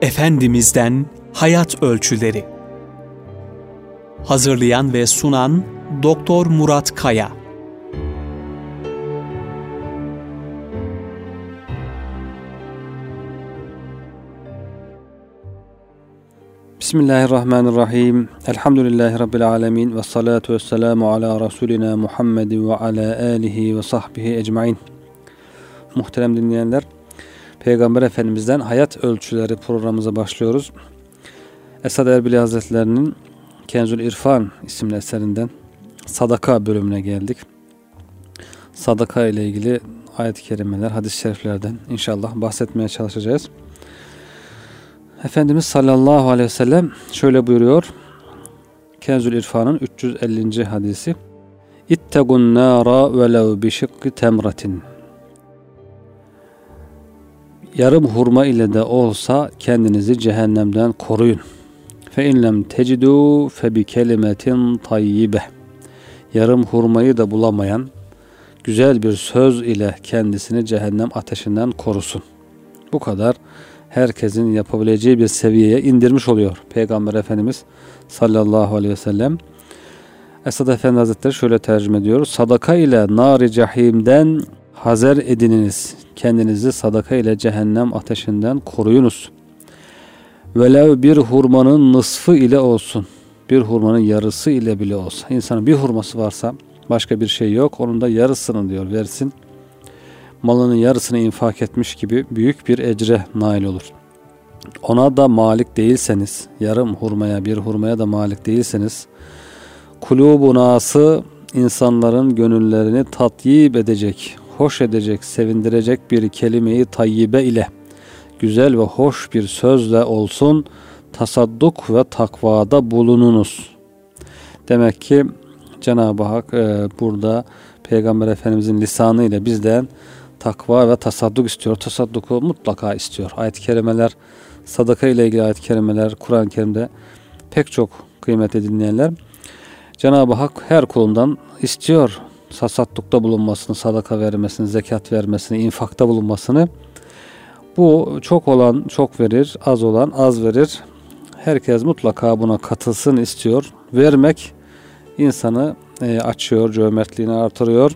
Efendimiz'den Hayat Ölçüleri. Hazırlayan ve sunan Doktor Murat Kaya. Bismillahirrahmanirrahim. Elhamdülillahi Rabbil alemin. Ve salatu ve selamu ala Resulina Muhammedin ve ala alihi ve sahbihi ecmain. Muhterem dinleyenler, Peygamber Efendimiz'den Hayat Ölçüleri programımıza başlıyoruz. Esad Erbili Hazretlerinin Kenzül İrfan isimli eserinden Sadaka bölümüne geldik. Sadaka ile ilgili ayet-i kerimeler, hadis-i şeriflerden inşallah bahsetmeye çalışacağız. Efendimiz sallallahu aleyhi ve sellem şöyle buyuruyor. Kenzül İrfan'ın 350. hadisi. İttegun nâra velev bişikki temratin. Yarım hurma ile de olsa kendinizi cehennemden koruyun. Fe inlem tecidû fe bi kelimetin tayyibe. Yarım hurmayı da bulamayan güzel bir söz ile kendisini cehennem ateşinden korusun. Bu kadar herkesin yapabileceği bir seviyeye indirmiş oluyor Peygamber Efendimiz sallallahu aleyhi ve sellem. Esad Efendi Hazretleri şöyle tercüme ediyor. Sadaka ile nar-ı cehimden hazer edininiz. Kendinizi sadaka ile cehennem ateşinden koruyunuz. Velev bir hurmanın nısfı ile olsun. Bir hurmanın yarısı ile bile olsa. İnsanın bir hurması varsa başka bir şey yok. Onun da yarısını diyor versin. Malının yarısını infak etmiş gibi büyük bir ecre nail olur. Ona da malik değilseniz, yarım hurmaya, bir hurmaya da malik değilseniz, kulubunası insanların gönüllerini tatyip edecek, hoş edecek, sevindirecek bir kelime-i tayyibe ile, güzel ve hoş bir sözle olsun, tasadduk ve takvada bulununuz. Demek ki Cenab-ı Hak burada Peygamber Efendimizin lisanı ile bizden takva ve tasadduk istiyor. Tasadduku mutlaka istiyor. Ayet-i kerimeler, sadaka ile ilgili ayet-i kerimeler Kur'an-ı Kerim'de pek çok kıymetli dinleyenler. Cenab-ı Hak her kulundan istiyor tasaddukta bulunmasını, sadaka vermesini, zekat vermesini, infakta bulunmasını. Bu çok olan çok verir, az olan az verir. Herkes mutlaka buna katılsın istiyor. Vermek insanı açıyor, cömertliğini artırıyor.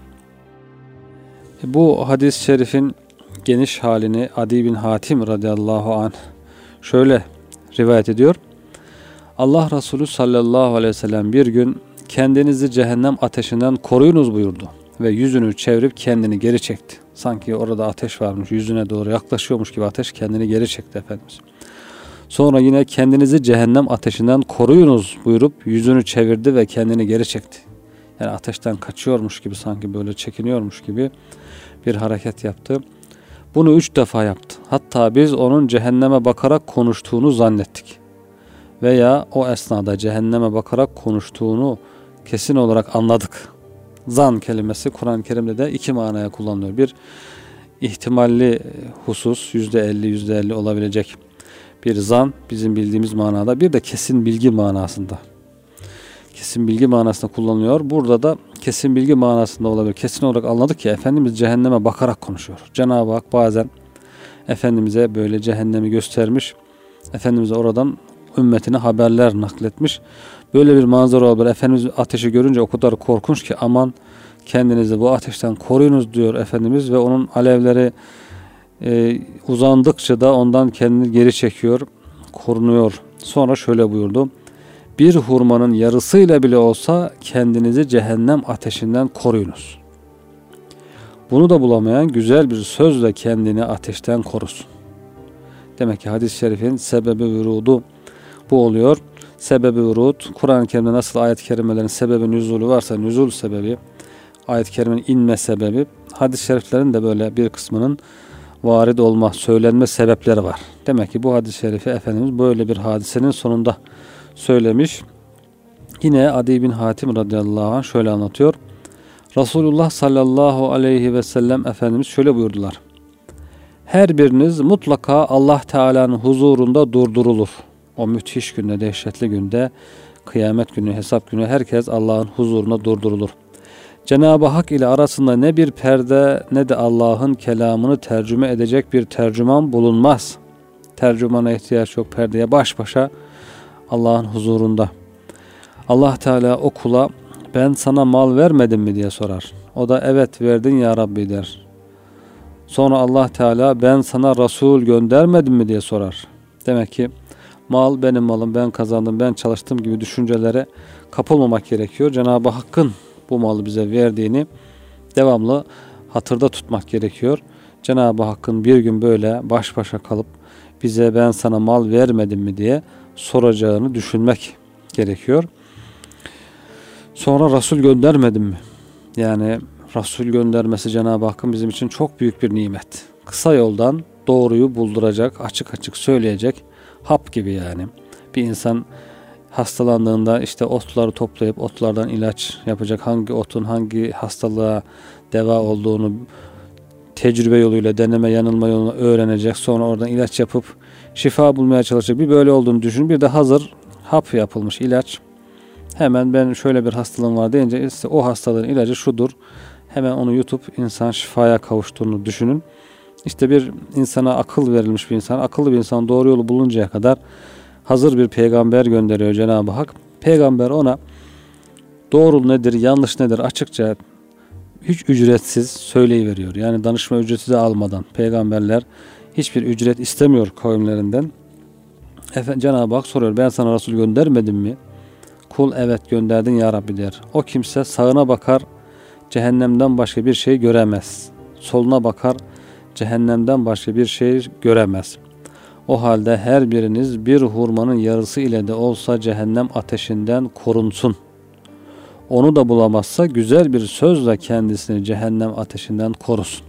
Bu hadis-i şerifin geniş halini Adi bin Hatim radıyallahu anh şöyle rivayet ediyor. Allah Resulü sallallahu aleyhi ve sellem bir gün kendinizi cehennem ateşinden koruyunuz buyurdu ve yüzünü çevirip kendini geri çekti. Sanki orada ateş varmış, yüzüne doğru yaklaşıyormuş gibi ateş kendini geri çekti Efendimiz. Sonra yine kendinizi cehennem ateşinden koruyunuz buyurup yüzünü çevirdi ve kendini geri çekti. Yani ateşten kaçıyormuş gibi, sanki böyle çekiniyormuş gibi bir hareket yaptı. Bunu 3 defa yaptı. Hatta biz onun cehenneme bakarak konuştuğunu zannettik. Veya o esnada cehenneme bakarak konuştuğunu kesin olarak anladık. Zan kelimesi Kur'an-ı Kerim'de de 2 manaya kullanılıyor. Bir, ihtimalli husus, %50 olabilecek bir zan bizim bildiğimiz manada. Bir de kesin bilgi manasında. Kesin bilgi manasında kullanılıyor. Burada da kesin bilgi manasında olabilir. Kesin olarak anladık ki Efendimiz cehenneme bakarak konuşuyor. Cenab-ı Hak bazen Efendimiz'e böyle cehennemi göstermiş. Efendimiz'e oradan ümmetine haberler nakletmiş. Böyle bir manzara olabilir. Efendimiz ateşi görünce o kadar korkunç ki aman kendinizi bu ateşten koruyunuz diyor Efendimiz ve onun alevleri uzandıkça da ondan kendini geri çekiyor, korunuyor. Sonra şöyle buyurdu. Bir hurmanın yarısıyla bile olsa kendinizi cehennem ateşinden koruyunuz. Bunu da bulamayan güzel bir sözle kendini ateşten korusun. Demek ki hadis-i şerifin sebebi vurudu bu oluyor. Sebebi vurud, Kur'an-ı Kerim'de nasıl ayet-i kerimelerin sebebi nüzulü varsa nüzul sebebi, ayet-i kerimenin inme sebebi, hadis-i şeriflerin de böyle bir kısmının varid olma, söylenme sebepleri var. Demek ki bu hadis-i şerifi Efendimiz böyle bir hadisenin sonunda söylemiş. Yine Adi bin Hatim radıyallahu anh şöyle anlatıyor. Resulullah sallallahu aleyhi ve sellem Efendimiz şöyle buyurdular. Her biriniz mutlaka Allah Teala'nın huzurunda durdurulur. O müthiş günde, dehşetli günde, kıyamet günü, hesap günü herkes Allah'ın huzuruna durdurulur. Cenab-ı Hak ile arasında ne bir perde ne de Allah'ın kelamını tercüme edecek bir tercüman bulunmaz. Tercümana ihtiyaç yok, perdeye baş başa Allah'ın huzurunda. Allah Teala o kula ben sana mal vermedim mi diye sorar. O da evet verdin ya Rabbi der. Sonra Allah Teala ben sana Resul göndermedim mi diye sorar. Demek ki mal benim malım, ben kazandım, ben çalıştım gibi düşüncelere kapılmamak gerekiyor. Cenab-ı Hakk'ın bu malı bize verdiğini devamlı hatırda tutmak gerekiyor. Cenab-ı Hakk'ın bir gün böyle baş başa kalıp bize ben sana mal vermedim mi diye soracağını düşünmek gerekiyor. Sonra Resul göndermedim mi? Yani Resul göndermesi Cenab-ı Hakk'ın bizim için çok büyük bir nimet. Kısa yoldan doğruyu bulduracak, açık açık söyleyecek hap gibi yani. Bir insan hastalandığında işte otları toplayıp otlardan ilaç yapacak, hangi otun hangi hastalığa deva olduğunu tecrübe yoluyla, deneme yanılma yolunu öğrenecek. Sonra oradan ilaç yapıp şifa bulmaya çalışacak. Bir böyle olduğunu düşün. Bir de hazır hap yapılmış ilaç. Hemen ben şöyle bir hastalığım var deyince işte o hastalığın ilacı şudur. Hemen onu yutup insan şifaya kavuştuğunu düşünün. İşte bir insana akıl verilmiş bir insan, akıllı bir insan doğru yolu buluncaya kadar hazır bir peygamber gönderiyor Cenab-ı Hak. Peygamber ona doğru nedir, yanlış nedir açıkça hiç ücretsiz söyleyiveriyor. Yani danışma ücreti de almadan. Peygamberler hiçbir ücret istemiyor kavimlerinden. Cenab-ı Hak soruyor ben sana Resul göndermedim mi? Kul evet gönderdin ya Rabbi der. O kimse sağına bakar cehennemden başka bir şey göremez. Soluna bakar cehennemden başka bir şey göremez. O halde her biriniz bir hurmanın yarısı ile de olsa cehennem ateşinden korunsun. Onu da bulamazsa güzel bir sözle kendisini cehennem ateşinden korusun.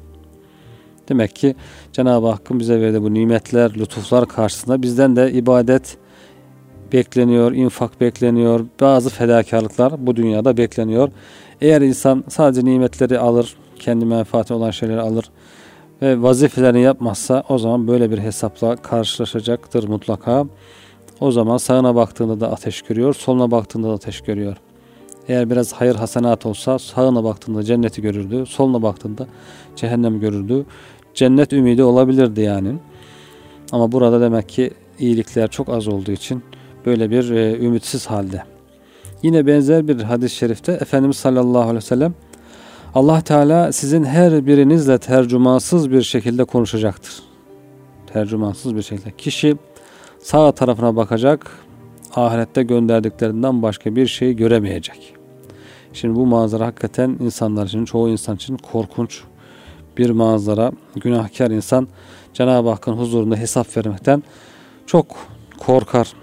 Demek ki Cenab-ı Hakk'ın bize verdiği bu nimetler, lütuflar karşısında bizden de ibadet bekleniyor, infak bekleniyor, bazı fedakarlıklar bu dünyada bekleniyor. Eğer insan sadece nimetleri alır, kendi menfaati olan şeyleri alır ve vazifelerini yapmazsa o zaman böyle bir hesapla karşılaşacaktır mutlaka. O zaman sağına baktığında da ateş görüyor, soluna baktığında da ateş görüyor. Eğer biraz hayır hasenat olsa sağına baktığında cenneti görürdü, soluna baktığında cehennem görürdü. Cennet ümidi olabilirdi yani. Ama burada demek ki iyilikler çok az olduğu için böyle bir ümitsiz halde. Yine benzer bir hadis-i şerifte Efendimiz sallallahu aleyhi ve sellem Allah Teala sizin her birinizle tercümansız bir şekilde konuşacaktır. Tercümansız bir şekilde. Kişi sağ tarafına bakacak, ahirette gönderdiklerinden başka bir şey göremeyecek. Şimdi bu manzara hakikaten insanlar için, çoğu insan için korkunç bir manzara. Günahkar insan Cenab-ı Hakk'ın huzurunda hesap vermekten çok korkar.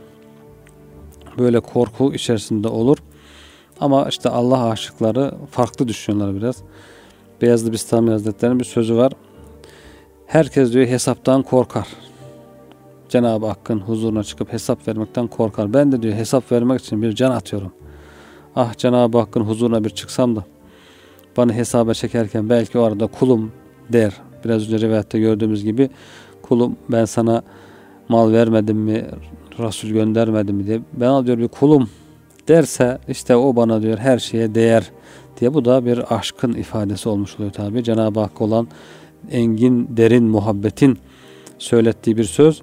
Böyle korku içerisinde olur. Ama işte Allah aşıkları farklı düşünüyorlar biraz. Beyazlı Bistami Hazretleri'nin bir sözü var. Herkes diyor hesaptan korkar. Cenab-ı Hakk'ın huzuruna çıkıp hesap vermekten korkar. Ben de diyor hesap vermek için bir can atıyorum. Ah Cenab-ı Hakk'ın huzuruna bir çıksam da bana hesaba çekerken belki o arada kulum der. Biraz önce rivayette gördüğümüz gibi kulum ben sana mal vermedim mi, Resul göndermedim mi diye. Ben diyor bir kulum derse işte o bana diyor her şeye değer diye. Bu da bir aşkın ifadesi olmuş oluyor tabi. Cenab-ı Hakk'a olan engin, derin muhabbetin söylettiği bir söz.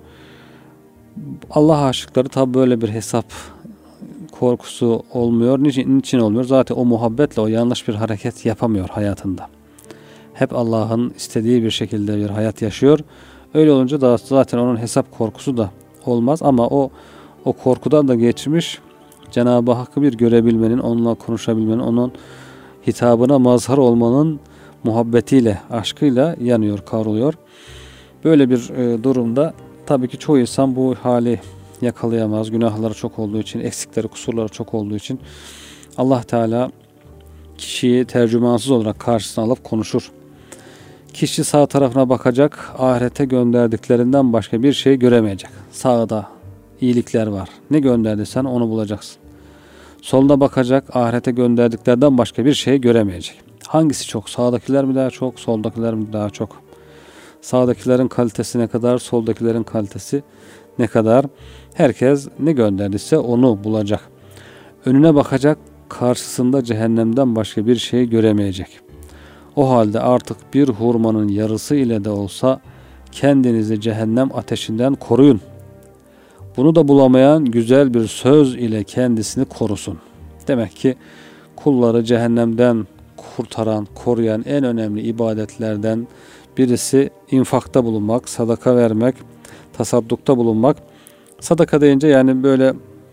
Allah aşıkları tabi böyle bir hesap korkusu olmuyor. Niçin olmuyor? Zaten o muhabbetle o yanlış bir hareket yapamıyor hayatında. Hep Allah'ın istediği bir şekilde bir hayat yaşıyor. Öyle olunca da zaten onun hesap korkusu da olmaz ama o korkudan da geçmiş Cenab-ı Hakk'ı bir görebilmenin, onunla konuşabilmenin, onun hitabına mazhar olmanın muhabbetiyle, aşkıyla yanıyor, kavruluyor. Böyle bir durumda tabii ki çoğu insan bu hali yakalayamaz. Günahları çok olduğu için, eksikleri, kusurları çok olduğu için Allah Teala kişiyi tercümansız olarak karşısına alıp konuşur. Kişi sağ tarafına bakacak, ahirete gönderdiklerinden başka bir şey göremeyecek. Sağda iyilikler var. Ne gönderdiysen onu bulacaksın. Soluna bakacak, ahirete gönderdiklerden başka bir şey göremeyecek. Hangisi çok? Sağdakiler mi daha çok, soldakiler mi daha çok? Sağdakilerin kalitesi ne kadar, soldakilerin kalitesi ne kadar? Herkes ne gönderdiyse onu bulacak. Önüne bakacak, karşısında cehennemden başka bir şey göremeyecek. O halde artık bir hurmanın yarısı ile de olsa kendinizi cehennem ateşinden koruyun. Bunu da bulamayan güzel bir söz ile kendisini korusun. Demek ki kulları cehennemden kurtaran, koruyan en önemli ibadetlerden birisi infakta bulunmak, sadaka vermek, tasaddukta bulunmak. Sadaka deyince yani böyle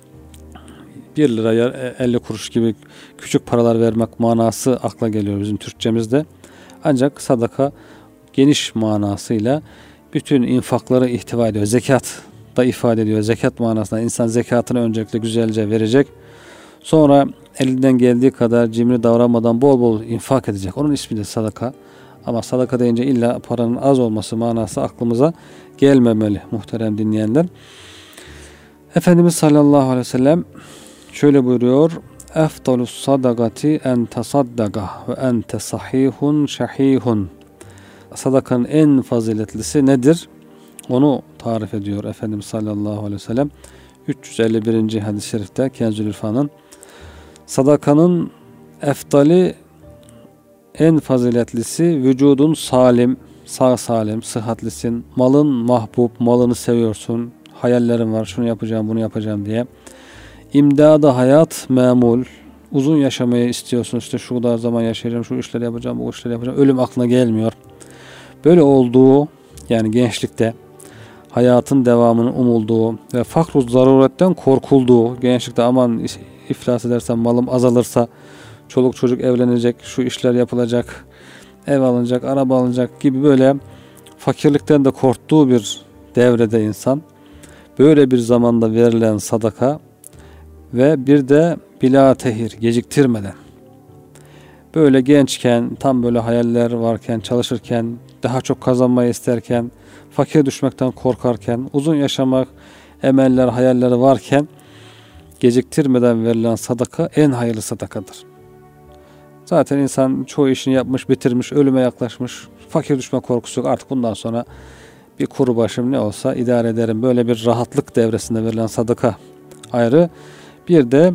1 liraya 50 kuruş gibi küçük paralar vermek manası akla geliyor bizim Türkçemizde. Ancak sadaka geniş manasıyla bütün infakları ihtiva ediyor. Zekat da ifade ediyor. Zekat manasında insan zekatını öncelikle güzelce verecek. Sonra elinden geldiği kadar cimri davranmadan bol bol infak edecek. Onun ismi de sadaka. Ama sadaka deyince illa paranın az olması manası aklımıza gelmemeli muhterem dinleyenler. Efendimiz sallallahu aleyhi ve sellem şöyle buyuruyor. Efdalus sadakati en tasaddaga ve ente sahihun şahihun. Sadakanın en faziletlisi nedir? Onu tarif ediyor Efendimiz sallallahu aleyhi ve sellem. 351. hadis-i şerifte Kenzül İrfan'ın sadakanın efdali, en faziletlisi vücudun salim, sağ salim, sıhhatlisin, malın mahbub, malını seviyorsun, hayallerin var, şunu yapacağım, bunu yapacağım diye. İmdada hayat memul, uzun yaşamayı istiyorsun, işte şu kadar zaman yaşayacağım, şu işleri yapacağım, bu işleri yapacağım, ölüm aklına gelmiyor. Böyle olduğu, yani gençlikte hayatın devamının umulduğu ve fakr-ı zaruretten korkulduğu, gençlikte aman iflas edersem, malım azalırsa, çoluk çocuk evlenecek, şu işler yapılacak, ev alınacak, araba alınacak gibi böyle fakirlikten de korktuğu bir devrede insan, böyle bir zamanda verilen sadaka ve bir de bila tehir, geciktirmeden, böyle gençken, tam böyle hayaller varken, çalışırken, daha çok kazanmayı isterken, fakir düşmekten korkarken, uzun yaşamak, emeller, hayalleri varken geciktirmeden verilen sadaka en hayırlı sadakadır. Zaten insan çoğu işini yapmış, bitirmiş, ölüme yaklaşmış, fakir düşme korkusu yok. Artık bundan sonra bir kuru başım ne olsa idare ederim. Böyle bir rahatlık devresinde verilen sadaka ayrı. Bir de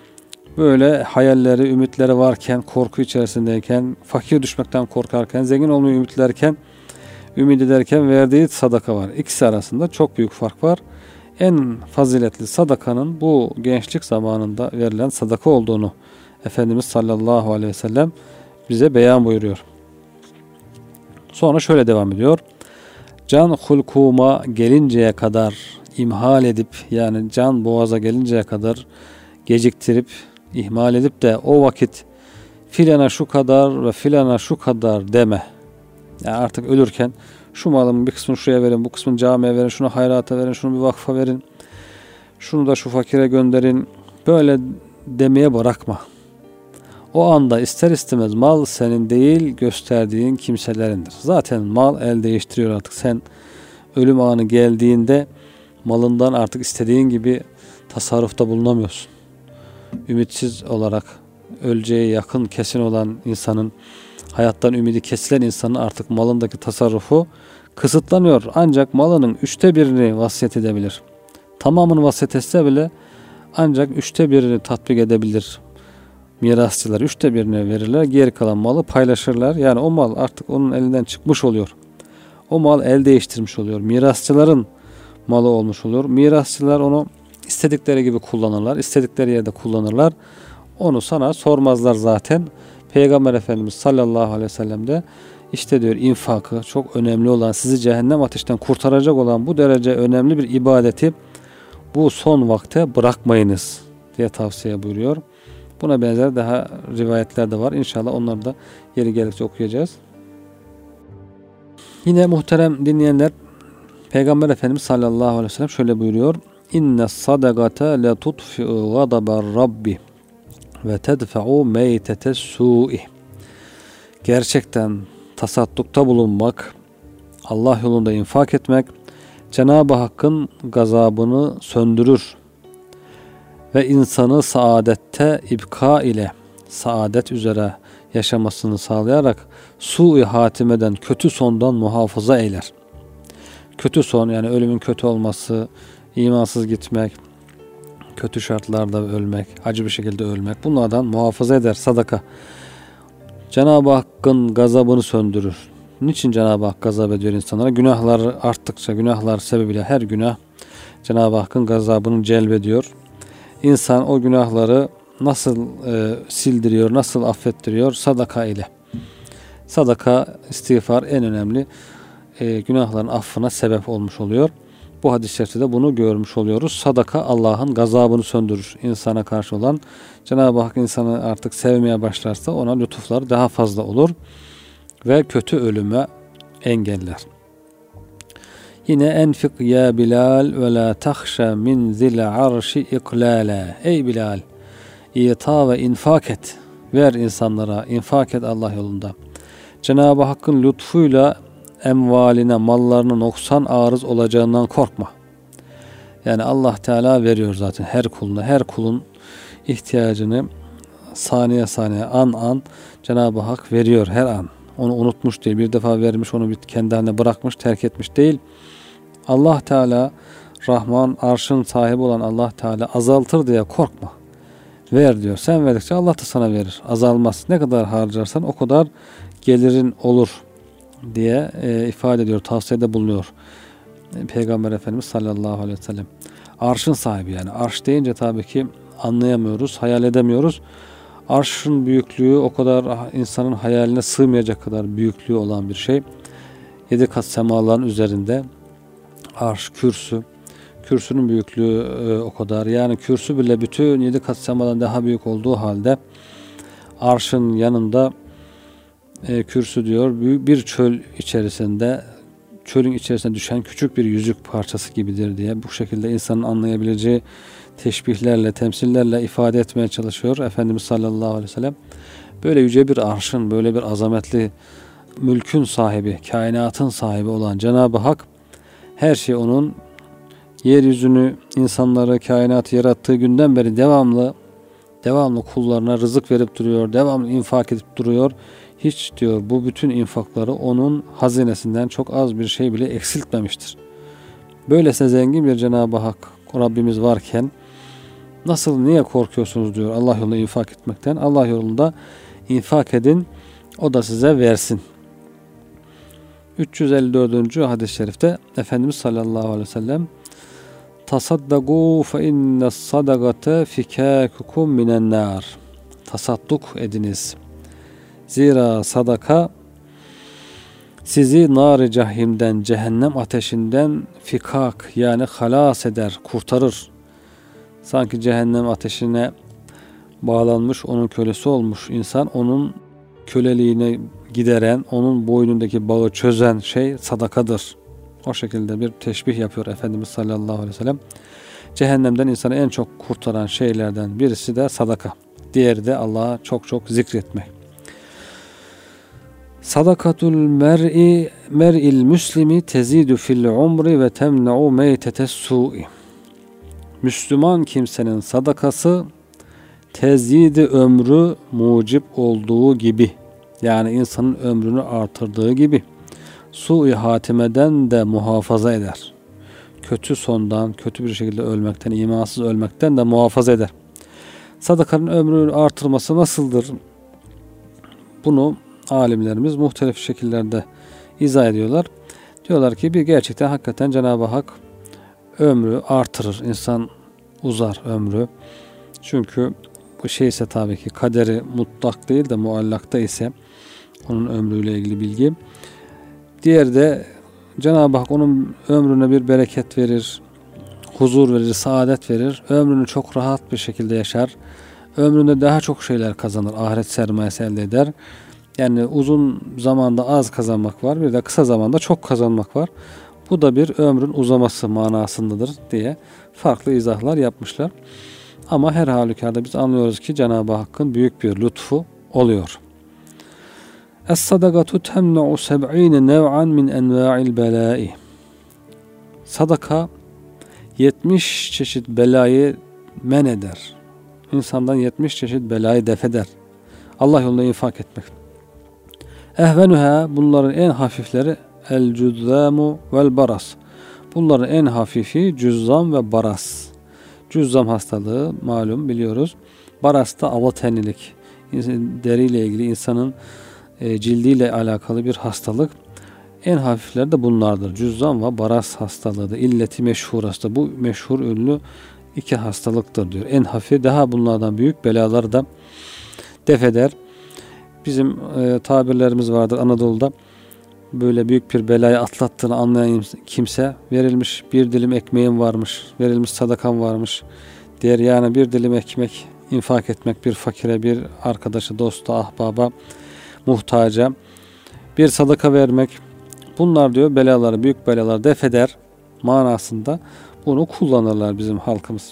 böyle hayalleri, ümitleri varken, korku içerisindeyken, fakir düşmekten korkarken, zengin olmayı ümit ederken verdiği sadaka var. İkisi arasında çok büyük fark var. En faziletli sadakanın bu gençlik zamanında verilen sadaka olduğunu Efendimiz sallallahu aleyhi ve sellem bize beyan buyuruyor. Sonra şöyle devam ediyor. Can hulkuma gelinceye kadar imhal edip, yani can boğaza gelinceye kadar geciktirip, ihmal edip de o vakit filana şu kadar ve filana şu kadar deme. Yani artık ölürken şu malımın bir kısmını şuraya verin, bu kısmını camiye verin, şunu hayrata verin, şunu bir vakfa verin, şunu da şu fakire gönderin. Böyle demeye bırakma. O anda ister istemez mal senin değil, gösterdiğin kimselerindir. Zaten mal el değiştiriyor artık. Sen ölüm anı geldiğinde malından artık istediğin gibi tasarrufta bulunamıyorsun. Ümitsiz olarak öleceğe yakın, kesin olan insanın, hayattan ümidi kesilen insanın artık malındaki tasarrufu kısıtlanıyor. Ancak malının 1/3'ünü vasiyet edebilir. Tamamını vasiyet etse bile ancak 1/3'ünü tatbik edebilir. Mirasçılar 1/3'ine verirler. Geri kalan malı paylaşırlar. Yani o mal artık onun elinden çıkmış oluyor. O mal el değiştirmiş oluyor. Mirasçıların malı olmuş oluyor. Mirasçılar onu istedikleri gibi kullanırlar. İstedikleri yerde kullanırlar. Onu sana sormazlar zaten. Peygamber Efendimiz sallallahu aleyhi ve sellem de işte diyor, infakı çok önemli olan, sizi cehennem ateşinden kurtaracak olan bu derece önemli bir ibadeti bu son vakte bırakmayınız diye tavsiye buyuruyor. Buna benzer daha rivayetler de var. İnşallah onları da yeri geldikçe okuyacağız. Yine muhterem dinleyenler, Peygamber Efendimiz sallallahu aleyhi ve sellem şöyle buyuruyor. İnne sadakate le tutfi'u gadaber rabbi ve tedfe'u meytete su'i. Gerçekten tasaddukta bulunmak, Allah yolunda infak etmek, Cenab-ı Hakk'ın gazabını söndürür ve insanı saadette ibka ile, saadet üzere yaşamasını sağlayarak su-i hatimeden, kötü sondan muhafaza eyler. Kötü son, yani ölümün kötü olması, imansız gitmek, kötü şartlarda ölmek, acı bir şekilde ölmek, bunlardan muhafaza eder sadaka. Cenab-ı Hakk'ın gazabını söndürür. Niçin Cenab-ı Hak gazap ediyor insanlara? Günahları arttıkça, günahlar sebebiyle her günah Cenab-ı Hakk'ın gazabını celbediyor. İnsan o günahları nasıl sildiriyor, nasıl affettiriyor? Sadaka ile. Sadaka, istiğfar en önemli günahların affına sebep olmuş oluyor. Bu hadis-i şerifte de bunu görmüş oluyoruz. Sadaka Allah'ın gazabını söndürür insana karşı olan. Cenab-ı Hak insanı artık sevmeye başlarsa ona lütuflar daha fazla olur ve kötü ölüme engeller. Yine enfik ya Bilal ve la tahşa min zil arşi iklala. Ey Bilal, İta ve infak et. Ver insanlara, infak et Allah yolunda. Cenab-ı Hakk'ın lütfuyla emvaline, mallarına noksan arız olacağından korkma. Yani Allah Teala veriyor zaten her kuluna. Her kulun ihtiyacını saniye saniye, an an Cenab-ı Hak veriyor her an. Onu unutmuş değil. Bir defa vermiş, onu kendi haline bırakmış, terk etmiş değil. Allah Teala, Rahman, arşın sahibi olan Allah Teala azaltır diye korkma. Ver diyor. Sen verdikçe Allah da sana verir. Azalmaz. Ne kadar harcarsan o kadar gelirin olur diye ifade ediyor, tavsiyede bulunuyor Peygamber Efendimiz sallallahu aleyhi ve sellem. Arşın sahibi, yani arş deyince tabii ki anlayamıyoruz, hayal edemiyoruz. Arşın büyüklüğü o kadar insanın hayaline sığmayacak kadar büyüklüğü olan bir şey. 7 kat semaların üzerinde arş, kürsü. Kürsünün büyüklüğü o kadar. Yani kürsü bile bütün 7 kat semadan daha büyük olduğu halde arşın yanında kürsü diyor bir çöl içerisinde, çölün içerisine düşen küçük bir yüzük parçası gibidir diye bu şekilde insanın anlayabileceği teşbihlerle, temsillerle ifade etmeye çalışıyor Efendimiz sallallahu aleyhi ve sellem. Böyle yüce bir arşın, böyle bir azametli mülkün sahibi, kainatın sahibi olan Cenab-ı Hak, her şey onun, yeryüzünü, insanları, kainatı yarattığı günden beri devamlı kullarına rızık verip duruyor, devamlı infak edip duruyor. Hiç diyor bu bütün infakları onun hazinesinden çok az bir şey bile eksiltmemiştir. Böylesine zengin bir Cenab-ı Hak, Rabbimiz varken niye korkuyorsunuz diyor Allah yolunda infak etmekten. Allah yolunda infak edin, o da size versin. 354. hadis-i şerifte Efendimiz sallallahu aleyhi ve sellem tasaddaqu fe innes sadaqate fikakukum minen nar. Tasadduk ediniz. Zira sadaka sizi nar-ı cahimden, cehennem ateşinden fikak, yani halas eder, kurtarır. Sanki cehennem ateşine bağlanmış, onun kölesi olmuş insan, onun köleliğine gideren, onun boynundaki bağı çözen şey sadakadır. O şekilde bir teşbih yapıyor Efendimiz sallallahu aleyhi ve sellem. Cehennemden insanı en çok kurtaran şeylerden birisi de sadaka. Diğeri de Allah'a çok çok zikretmek. Sadakatul mer'il müslimi tezidu fil umri ve temna'u meytetes su'i. Müslüman kimsenin sadakası tezid-i ömrü mucip olduğu gibi, yani insanın ömrünü artırdığı gibi, su-i hatimeden de muhafaza eder. Kötü sondan, kötü bir şekilde ölmekten, imansız ölmekten de muhafaza eder. Sadakanın ömrünü artırması nasıldır? Bunu alimlerimiz muhtelif şekillerde izah ediyorlar. Diyorlar ki gerçekten hakikaten Cenab-ı Hak ömrü artırır. İnsan uzar ömrü. Çünkü bu ise tabii ki kaderi mutlak değil de muallakta ise onun ömrüyle ilgili bilgi. Diğeri de Cenab-ı Hak onun ömrüne bir bereket verir, huzur verir, saadet verir. Ömrünü çok rahat bir şekilde yaşar. Ömründe daha çok şeyler kazanır. Ahiret sermayesi elde eder. Yani uzun zamanda az kazanmak var, bir de kısa zamanda çok kazanmak var. Bu da bir ömrün uzaması manasındadır diye farklı izahlar yapmışlar. Ama her halükarda biz anlıyoruz ki Cenab-ı Hakk'ın büyük bir lütfu oluyor. Es-sadakatu temna'u 70 nev'an min enva'il belâ'i. Sadaka 70 çeşit belayı men eder. İnsandan 70 çeşit belayı def eder. Allah yolunda infak etmek. Ehvenuha, bunların en hafifleri el cüzzamu vel baras. Bunların en hafifi cüzzam ve baras. Cüzzam hastalığı malum biliyoruz. Baras da avatenlilik. Deriyle ilgili, insanın cildiyle alakalı bir hastalık. En hafifleri de bunlardır. Cüzzam ve baras hastalığı, illeti meşhur hasta. Bu meşhur ünlü iki hastalıktır diyor. En hafifi, daha bunlardan büyük belaları da def eder. Bizim tabirlerimiz vardır Anadolu'da. Böyle büyük bir belayı atlattığını anlayan kimse, verilmiş bir dilim ekmeğim varmış, verilmiş sadakam varmış diğer, yani bir dilim ekmek infak etmek bir fakire, bir arkadaşı, dosta, ahbaba, muhtaca bir sadaka vermek, bunlar diyor belaları, büyük belaları def eder manasında bunu kullanırlar bizim halkımız.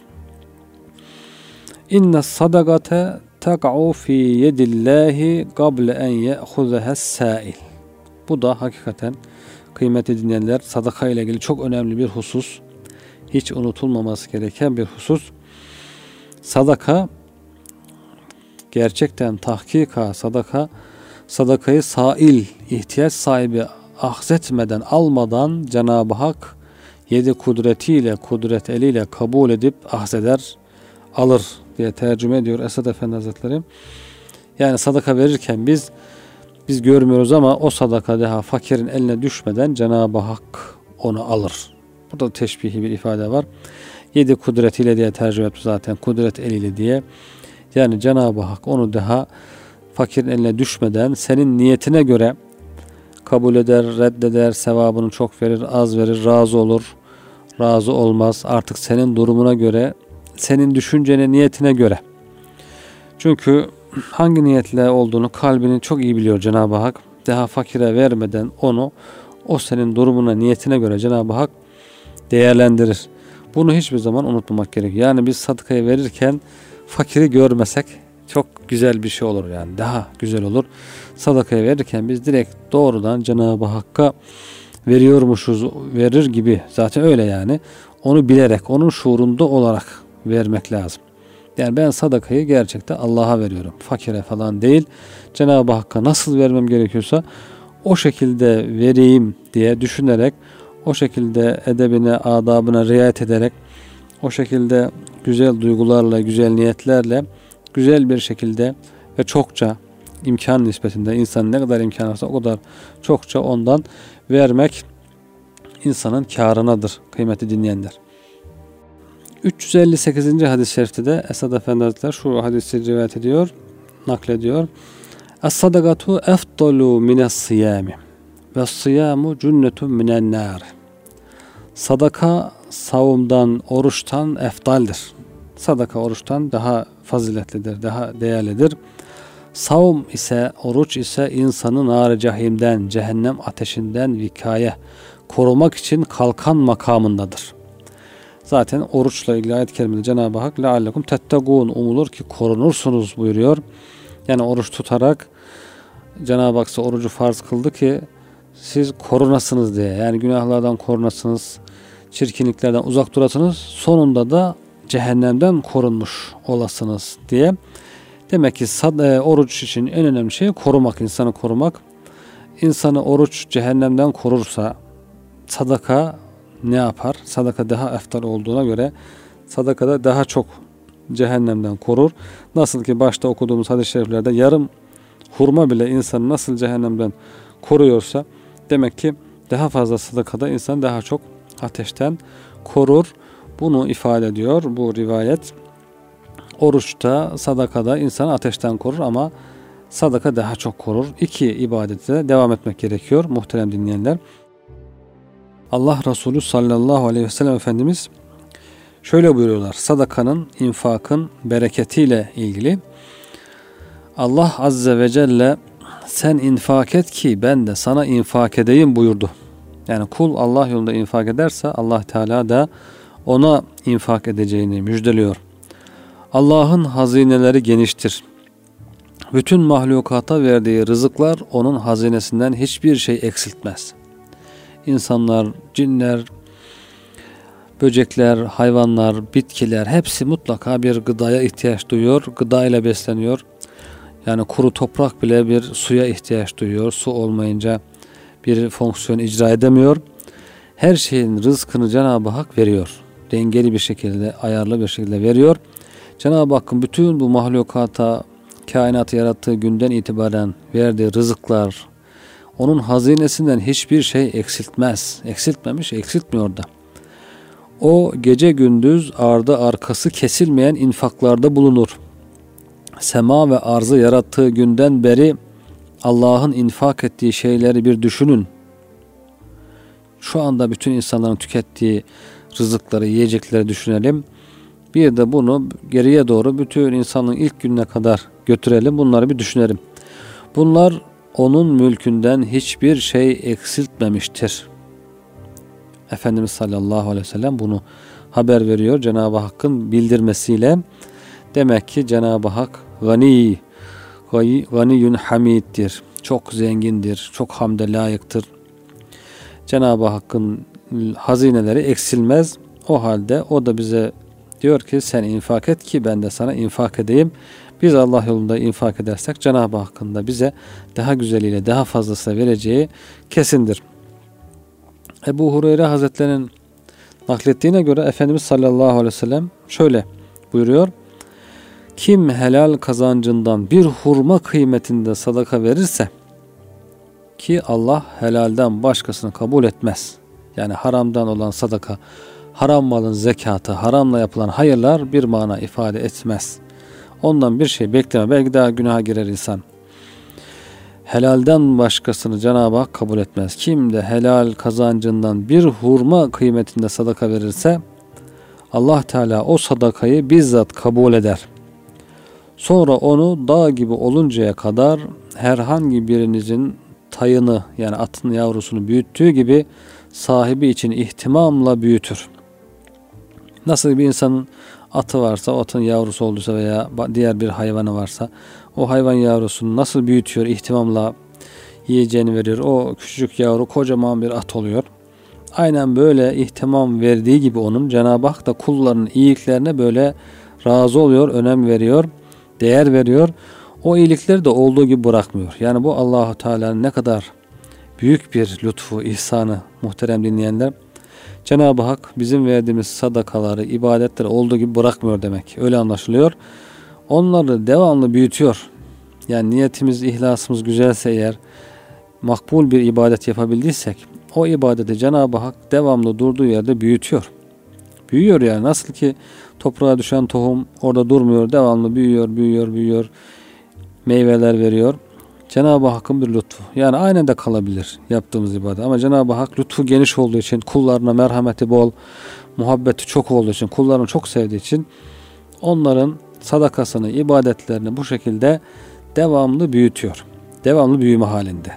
İnne sadakate tek'u fi yedillahi qable en ye'huzehes sâil. Bu da hakikaten kıymetli dinleyenler, sadaka ile ilgili çok önemli bir husus. Hiç unutulmaması gereken bir husus. Sadaka gerçekten tahkika, sadakayı sail, ihtiyaç sahibi ahzetmeden, almadan Cenab-ı Hak yedi kudretiyle, kudret eliyle kabul edip ahzeder, alır diye tercüme ediyor Esad Efendi Hazretleri. Yani sadaka verirken biz görmüyoruz ama o sadaka daha fakirin eline düşmeden Cenab-ı Hak onu alır. Burada teşbihi bir ifade var. Yedi kudretiyle diye tercüme etti zaten. Kudret eliyle diye. Yani Cenab-ı Hak onu daha fakirin eline düşmeden senin niyetine göre kabul eder, reddeder, sevabını çok verir, az verir, razı olur, razı olmaz. Artık senin durumuna göre, senin düşüncene, niyetine göre. Çünkü hangi niyetle olduğunu, kalbini çok iyi biliyor Cenab-ı Hak. Daha fakire vermeden onu, o senin durumuna, niyetine göre Cenab-ı Hak değerlendirir. Bunu hiçbir zaman unutmamak gerekiyor. Yani biz sadakayı verirken fakiri görmesek çok güzel bir şey olur yani. Daha güzel olur. Sadakayı verirken biz direkt doğrudan Cenab-ı Hakk'a veriyormuşuz, verir gibi. Zaten öyle yani. Onu bilerek, onun şuurunda olarak vermek lazım. Yani ben sadakayı gerçekten Allah'a veriyorum. Fakire falan değil. Cenab-ı Hakk'a nasıl vermem gerekiyorsa o şekilde vereyim diye düşünerek, o şekilde edebine, adabına riayet ederek, o şekilde güzel duygularla, güzel niyetlerle, güzel bir şekilde ve çokça, imkan nispetinde, insan ne kadar imkan varsa o kadar çokça ondan vermek insanın kârınadır kıymetli dinleyenler. 358. hadis-i şerifte de Esad Efendi Hazretleri şu hadisi rivayet ediyor, naklediyor. Es-sadakatu efdalu mine's-siyami ve's-siyamu cünnetun minen-nâr. Sadaka savumdan, oruçtan efdaldir. Sadaka oruçtan daha faziletlidir, daha değerlidir. Savum ise, oruç ise insanı nar-ı cehimden, cehennem ateşinden vikaye, korumak için kalkan makamındadır. Zaten oruçla ilgili ayet-i kerimede Cenab-ı Hak leallekum tettegûn, umulur ki korunursunuz buyuruyor. Yani oruç tutarak Cenab-ı Hak size orucu farz kıldı ki siz korunasınız diye. Yani günahlardan korunasınız, çirkinliklerden uzak durasınız. Sonunda da cehennemden korunmuş olasınız diye. Demek ki oruç için en önemli şey korumak, insanı korumak. İnsanı oruç cehennemden korursa sadaka ne yapar? Sadaka daha eftal olduğuna göre sadakada daha çok cehennemden korur. Nasıl ki başta okuduğumuz hadis-i şeriflerde yarım hurma bile insanı nasıl cehennemden koruyorsa, demek ki daha fazla sadakada insan daha çok ateşten korur. Bunu ifade ediyor bu rivayet. Oruçta, sadakada insan ateşten korur ama sadaka daha çok korur. İki ibadete devam etmek gerekiyor muhterem dinleyenler. Allah Resulü sallallahu aleyhi ve sellem Efendimiz şöyle buyuruyorlar. Sadakanın, infakın bereketiyle ilgili. Allah Azze ve Celle sen infak et ki ben de sana infak edeyim buyurdu. Yani kul Allah yolunda infak ederse Allah Teala da ona infak edeceğini müjdeliyor. Allah'ın hazineleri geniştir. Bütün mahlukata verdiği rızıklar onun hazinesinden hiçbir şey eksiltmez. İnsanlar, cinler, böcekler, hayvanlar, bitkiler hepsi mutlaka bir gıdaya ihtiyaç duyuyor. Gıda ile besleniyor. Yani kuru toprak bile bir suya ihtiyaç duyuyor. Su olmayınca bir fonksiyon icra edemiyor. Her şeyin rızkını Cenab-ı Hak veriyor. Dengeli bir şekilde, ayarlı bir şekilde veriyor. Cenab-ı Hakk'ın bütün bu mahlukata, kainatı yarattığı günden itibaren verdiği rızıklar, onun hazinesinden hiçbir şey eksiltmez. Eksiltmemiş, eksiltmiyor da. O gece gündüz ardı arkası kesilmeyen infaklarda bulunur. Sema ve arzı yarattığı günden beri Allah'ın infak ettiği şeyleri bir düşünün. Şu anda bütün insanların tükettiği rızıkları, yiyecekleri düşünelim. Bir de bunu geriye doğru bütün insanlığın ilk gününe kadar götürelim. Bunları bir düşünelim. Bunlar onun mülkünden hiçbir şey eksiltmemiştir. Efendimiz sallallahu aleyhi ve sellem bunu haber veriyor Cenab-ı Hakk'ın bildirmesiyle. Demek ki Cenab-ı Hak ganiyun hamiddir. Çok zengindir. Çok hamde layıktır. Cenab-ı Hakk'ın hazineleri eksilmez. O halde o da bize diyor ki sen infak et ki ben de sana infak edeyim. Biz Allah yolunda infak edersek Cenab-ı Hakk'ın da bize daha güzeliyle daha fazlasıyla vereceği kesindir. Ebu Hureyre Hazretleri'nin naklettiğine göre Efendimiz sallallahu aleyhi ve sellem şöyle buyuruyor. Kim helal kazancından bir hurma kıymetinde sadaka verirse ki Allah helalden başkasını kabul etmez. Yani haramdan olan sadaka, haram malın zekatı, haramla yapılan hayırlar bir mana ifade etmez. Ondan bir şey bekleme. Belki daha günaha girer insan. Helalden başkasını Cenab-ı Hak kabul etmez. Kim de helal kazancından bir hurma kıymetinde sadaka verirse Allah Teala o sadakayı bizzat kabul eder. Sonra onu dağ gibi oluncaya kadar herhangi birinizin tayını yani atın yavrusunu büyüttüğü gibi sahibi için ihtimamla büyütür. Nasıl bir insanın atı varsa, o atın yavrusu olduysa veya diğer bir hayvanı varsa o hayvan yavrusunu nasıl büyütüyor, ihtimamla yiyeceğini veriyor. O küçücük yavru kocaman bir at oluyor. Aynen böyle ihtimam verdiği gibi onun Cenab-ı Hak da kullarının iyiliklerine böyle razı oluyor, önem veriyor, değer veriyor. O iyilikleri de olduğu gibi bırakmıyor. Yani bu Allah-u Teala'nın ne kadar büyük bir lütfu, ihsanı muhterem dinleyenler. Cenab-ı Hak bizim verdiğimiz sadakaları, ibadetleri olduğu gibi bırakmıyor demek. Öyle anlaşılıyor. Onları devamlı büyütüyor. Yani niyetimiz, ihlasımız güzelse eğer makbul bir ibadet yapabildiysek o ibadeti Cenab-ı Hak devamlı durduğu yerde büyütüyor. Büyüyor yani. Nasıl ki toprağa düşen tohum orada durmuyor. Devamlı büyüyor. Meyveler veriyor. Cenab-ı Hakk'ın bir lütfu. Yani aynen de kalabilir yaptığımız ibadet. Ama Cenab-ı Hak lütfu geniş olduğu için, kullarına merhameti bol, muhabbeti çok olduğu için, kullarını çok sevdiği için onların sadakasını, ibadetlerini bu şekilde devamlı büyütüyor. Devamlı büyüme halinde.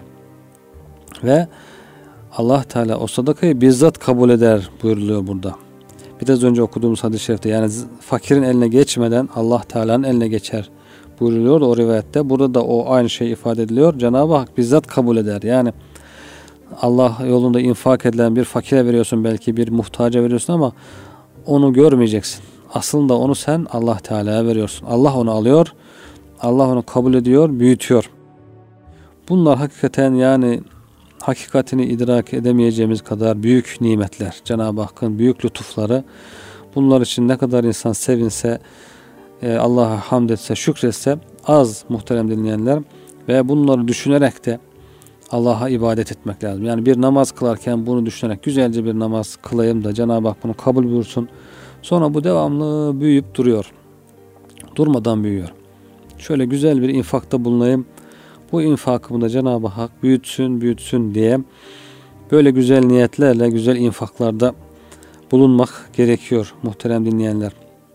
Ve Allah Teala o sadakayı bizzat kabul eder buyuruluyor burada. Biraz önce okuduğumuz hadis-i şerifte yani fakirin eline geçmeden Allah Teala'nın eline geçer buyuruluyor o rivayette. Burada da o aynı şey ifade ediliyor. Cenab-ı Hak bizzat kabul eder. Yani Allah yolunda infak edilen bir fakire veriyorsun, belki bir muhtaca veriyorsun ama onu görmeyeceksin. Aslında onu sen Allah Teala'ya veriyorsun. Allah onu alıyor. Allah onu kabul ediyor, büyütüyor. Bunlar hakikaten yani hakikatini idrak edemeyeceğimiz kadar büyük nimetler. Cenab-ı Hakk'ın büyük lütufları. Bunlar için ne kadar insan sevinse, Allah'a hamd etse, şükretse az muhterem dinleyenler. Ve bunları düşünerek de Allah'a ibadet etmek lazım. Yani bir namaz kılarken bunu düşünerek güzelce bir namaz kılayım da Cenab-ı Hak bunu kabul buyursun. Sonra bu devamlı büyüyüp duruyor. Durmadan büyüyor. Şöyle güzel bir infakta bulunayım. Bu infakımı da Cenab-ı Hak büyütsün diye böyle güzel niyetlerle güzel infaklarda bulunmak gerekiyor muhterem dinleyenler.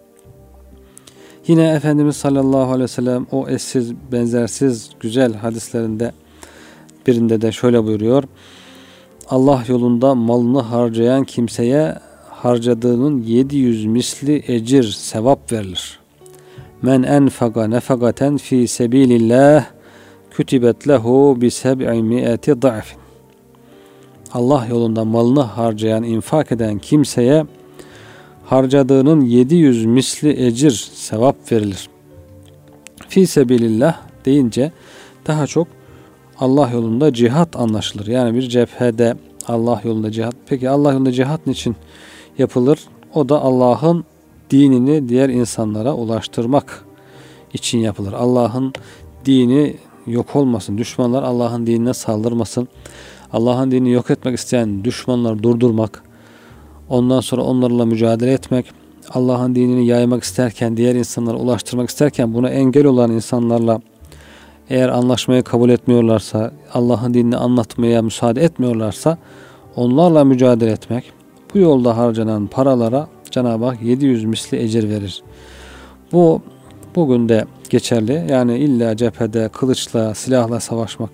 Yine Efendimiz sallallahu aleyhi ve sellem o eşsiz, benzersiz güzel hadislerinde birinde de şöyle buyuruyor. Allah yolunda malını harcayan kimseye harcadığının 700 misli ecir, sevap verilir. Men enfaka nefagaten fi sebilillah kütibet lehu bi 700 da'f. Allah yolunda malını harcayan, infak eden kimseye harcadığının 700 misli ecir, sevap verilir. Fi sebilillah deyince daha çok Allah yolunda cihat anlaşılır. Yani bir cephede Allah yolunda cihat. Peki Allah yolunda cihat niçin yapılır? O da Allah'ın dinini diğer insanlara ulaştırmak için yapılır. Allah'ın dini yok olmasın. Düşmanlar Allah'ın dinine saldırmasın. Allah'ın dinini yok etmek isteyen düşmanları durdurmak, ondan sonra onlarla mücadele etmek, Allah'ın dinini yaymak isterken, diğer insanlara ulaştırmak isterken buna engel olan insanlarla eğer anlaşmayı kabul etmiyorlarsa, Allah'ın dinini anlatmaya müsaade etmiyorlarsa onlarla mücadele etmek, bu yolda harcanan paralara Cenab-ı Hak 700 misli ecir verir. Bu bugün de geçerli. Yani illa cephede kılıçla, silahla savaşmak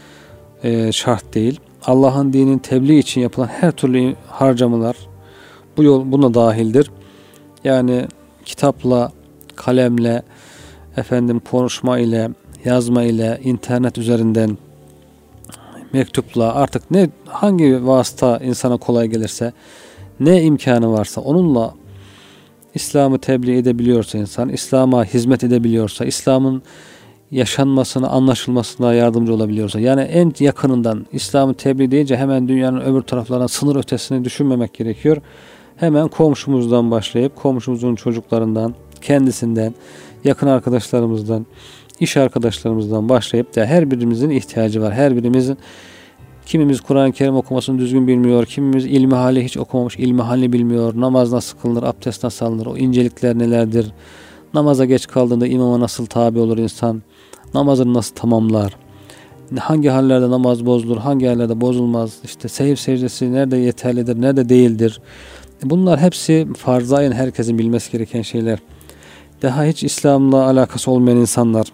şart değil. Allah'ın dininin tebliğ için yapılan her türlü harcamalar bu yol buna dahildir. Yani kitapla, kalemle, konuşma ile, yazma ile, internet üzerinden, mektupla, artık hangi vasıta insana kolay gelirse, ne imkanı varsa onunla İslam'ı tebliğ edebiliyorsa insan, İslam'a hizmet edebiliyorsa, İslam'ın yaşanmasına, anlaşılmasına yardımcı olabiliyorsa, yani en yakınından İslam'ı tebliğ deyince hemen dünyanın öbür taraflarına, sınır ötesini düşünmemek gerekiyor. Hemen komşumuzdan başlayıp, komşumuzun çocuklarından, kendisinden, yakın arkadaşlarımızdan, iş arkadaşlarımızdan başlayıp da her birimizin ihtiyacı var. Her birimizin, kimimiz Kur'an-ı Kerim okumasını düzgün bilmiyor, kimimiz ilmihali hiç okumamış, ilmihalini bilmiyor, namaz nasıl kılınır, abdest nasıl alınır, o incelikler nelerdir, namaza geç kaldığında imama nasıl tabi olur insan, namazını nasıl tamamlar, hangi hallerde namaz bozulur, hangi hallerde bozulmaz, işte sehiv secdesi nerede yeterlidir, nerede değildir. Bunlar hepsi farz-ı ayın herkesin bilmesi gereken şeyler. Daha hiç İslam'la alakası olmayan insanlar,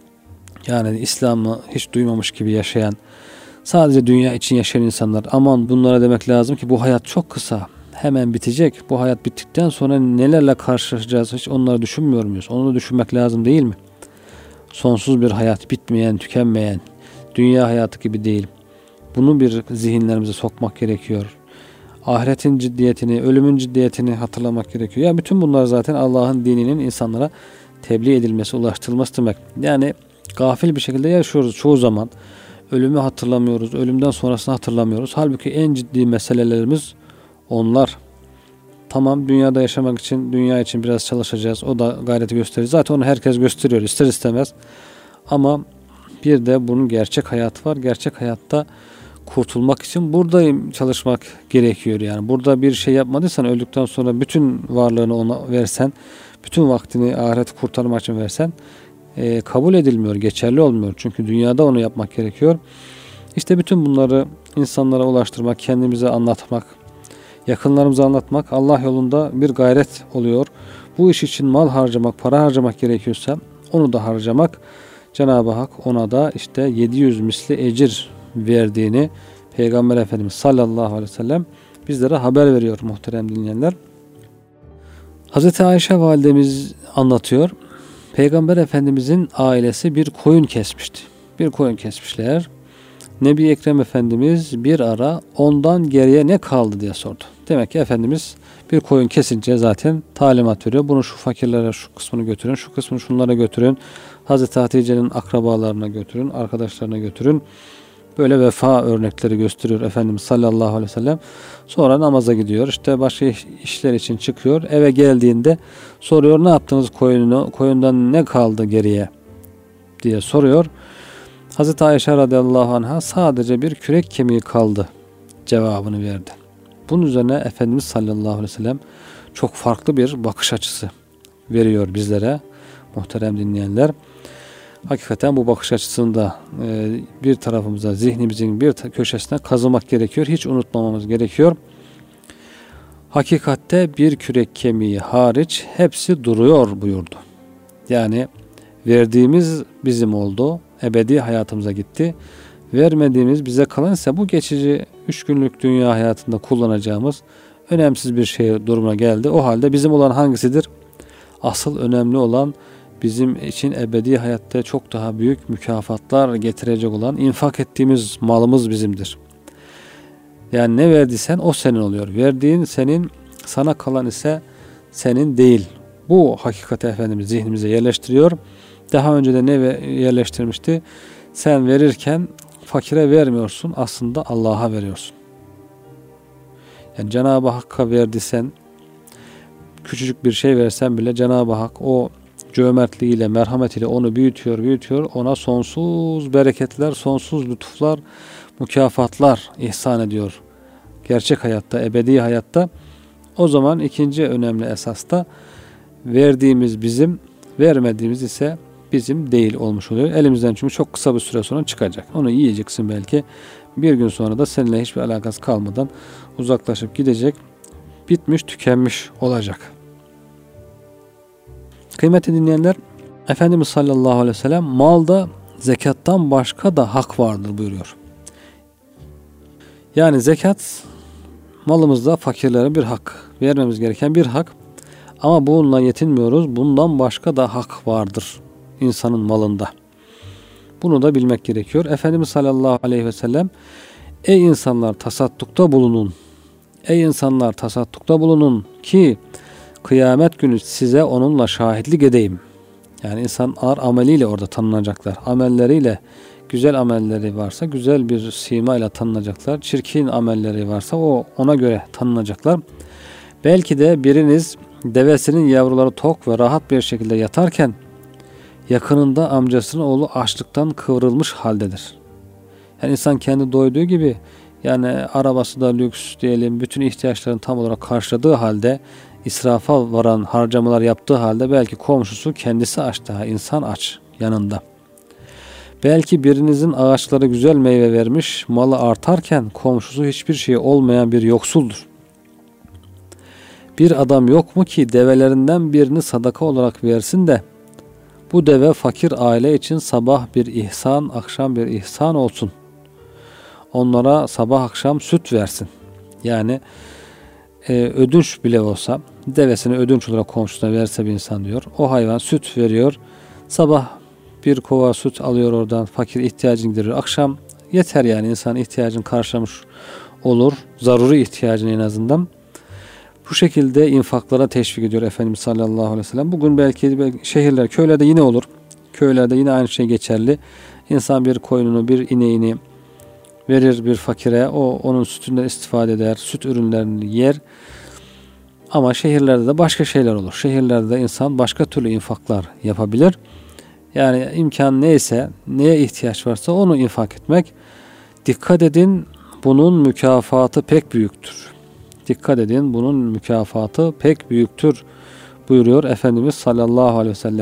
yani İslam'ı hiç duymamış gibi yaşayan, sadece dünya için yaşayan insanlar, aman bunlara demek lazım ki bu hayat çok kısa, hemen bitecek. Bu hayat bittikten sonra nelerle karşılaşacağız, hiç onları düşünmüyor muyuz? Onu da düşünmek lazım değil mi? Sonsuz bir hayat, bitmeyen, tükenmeyen, dünya hayatı gibi değil. Bunu bir zihinlerimize sokmak gerekiyor. Ahiretin ciddiyetini, ölümün ciddiyetini hatırlamak gerekiyor. Ya bütün bunlar zaten Allah'ın dininin insanlara tebliğ edilmesi, ulaştırılması demek. Yani gafil bir şekilde yaşıyoruz çoğu zaman. Ölümü hatırlamıyoruz, ölümden sonrasını hatırlamıyoruz. Halbuki en ciddi meselelerimiz onlar. Tamam, dünyada yaşamak için, dünya için biraz çalışacağız. O da gayreti gösterir. Zaten onu herkes gösteriyor ister istemez. Ama bir de bunun gerçek hayatı var. Gerçek hayatta kurtulmak için buradayım çalışmak gerekiyor. Yani burada bir şey yapmadıysan, öldükten sonra bütün varlığını ona versen, bütün vaktini ahireti kurtarmak için versen kabul edilmiyor, geçerli olmuyor. Çünkü dünyada onu yapmak gerekiyor. İşte bütün bunları insanlara ulaştırmak, kendimize anlatmak, yakınlarımıza anlatmak Allah yolunda bir gayret oluyor. Bu iş için mal harcamak, para harcamak gerekiyorsa onu da harcamak. Cenab-ı Hak ona da işte 700 misli ecir verdiğini Peygamber Efendimiz sallallahu aleyhi ve sellem bizlere haber veriyor muhterem dinleyenler. Hazreti Ayşe validemiz anlatıyor. Peygamber Efendimizin ailesi bir koyun kesmişti. Bir koyun kesmişler. Nebi Ekrem Efendimiz bir ara ondan geriye ne kaldı diye sordu. Demek ki Efendimiz bir koyun kesince zaten talimat veriyor. Bunu şu fakirlere şu kısmını götürün, şu kısmını şunlara götürün. Hazreti Hatice'nin akrabalarına götürün, arkadaşlarına götürün. Böyle vefa örnekleri gösteriyor Efendimiz sallallahu aleyhi ve sellem. Sonra namaza gidiyor. İşte başka işler için çıkıyor. Eve geldiğinde soruyor, ne yaptınız koyunu? Koyundan ne kaldı geriye diye soruyor. Hazreti Ayşe radıyallahu anh'a sadece bir kürek kemiği kaldı cevabını verdi. Bunun üzerine Efendimiz sallallahu aleyhi ve sellem çok farklı bir bakış açısı veriyor bizlere muhterem dinleyenler. Hakikaten bu bakış açısını da bir tarafımıza, zihnimizin bir köşesine kazımak gerekiyor. Hiç unutmamamız gerekiyor. Hakikatte bir kürek kemiği hariç hepsi duruyor buyurdu. Yani verdiğimiz bizim oldu. Ebedi hayatımıza gitti. Vermediğimiz bize kalan ise bu geçici 3 günlük dünya hayatında kullanacağımız önemsiz bir şey durumuna geldi. O halde bizim olan hangisidir? Asıl önemli olan, bizim için ebedi hayatta çok daha büyük mükafatlar getirecek olan infak ettiğimiz malımız bizimdir. Yani ne verdiysen o senin oluyor. Verdiğin senin, sana kalan ise senin değil. Bu hakikati Efendimiz zihnimize yerleştiriyor. Daha önce de ne yerleştirmişti? Sen verirken fakire vermiyorsun, aslında Allah'a veriyorsun. Yani Cenab-ı Hakk'a verdiysen, küçücük bir şey versen bile Cenab-ı Hak o cömertliğiyle, merhametiyle onu büyütüyor. Ona sonsuz bereketler, sonsuz lütuflar, mükafatlar ihsan ediyor. Gerçek hayatta, ebedi hayatta. O zaman ikinci önemli esas da verdiğimiz bizim, vermediğimiz ise bizim değil olmuş oluyor. Elimizden çünkü çok kısa bir süre sonra çıkacak. Onu yiyeceksin belki. Bir gün sonra da seninle hiçbir alakası kalmadan uzaklaşıp gidecek. Bitmiş, tükenmiş olacak. Kıymetli dinleyenler, Efendimiz sallallahu aleyhi ve sellem malda zekattan başka da hak vardır buyuruyor. Yani zekat malımızda fakirlere bir hak, vermemiz gereken bir hak. Ama bununla yetinmiyoruz. Bundan başka da hak vardır insanın malında. Bunu da bilmek gerekiyor. Efendimiz sallallahu aleyhi ve sellem ey insanlar tasaddukta bulunun. Ey insanlar tasaddukta bulunun ki kıyamet günü size onunla şahitlik edeyim. Yani insanlar ameliyle orada tanınacaklar. Amelleriyle, güzel amelleri varsa güzel bir simayla tanınacaklar. Çirkin amelleri varsa ona göre tanınacaklar. Belki de biriniz devesinin yavruları tok ve rahat bir şekilde yatarken yakınında amcasının oğlu açlıktan kıvrılmış haldedir. Yani insan kendi doyduğu gibi, yani arabası da lüks diyelim, bütün ihtiyaçlarını tam olarak karşıladığı halde, israfa varan harcamalar yaptığı halde belki komşusu kendisi aç, daha insan aç yanında. Belki birinizin ağaçları güzel meyve vermiş, malı artarken komşusu hiçbir şey olmayan bir yoksuldur. Bir adam yok mu ki develerinden birini sadaka olarak versin de bu deve fakir aile için sabah bir ihsan, akşam bir ihsan olsun. Onlara sabah akşam süt versin. Yani ödünç bile olsa devesini ödünç olarak komşusuna verse bir insan diyor. O hayvan süt veriyor. Sabah bir kova süt alıyor oradan, fakir ihtiyacını gideriyor. Akşam yeter, yani insan ihtiyacını karşılamış olur. Zaruri ihtiyacını en azından. Bu şekilde infaklara teşvik ediyor Efendimiz sallallahu aleyhi ve sellem. Bugün belki şehirler, köylerde yine olur. Köylerde yine aynı şey geçerli. İnsan bir koyununu, bir ineğini verir bir fakire. O onun sütünden istifade eder. Süt ürünlerini yer. Ama şehirlerde de başka şeyler olur. Şehirlerde de insan başka türlü infaklar yapabilir. Yani imkan neyse, neye ihtiyaç varsa onu infak etmek. Dikkat edin, bunun mükafatı pek büyüktür. Dikkat edin, bunun mükafatı pek büyüktür buyuruyor Efendimiz sallallahu aleyhi ve sellem.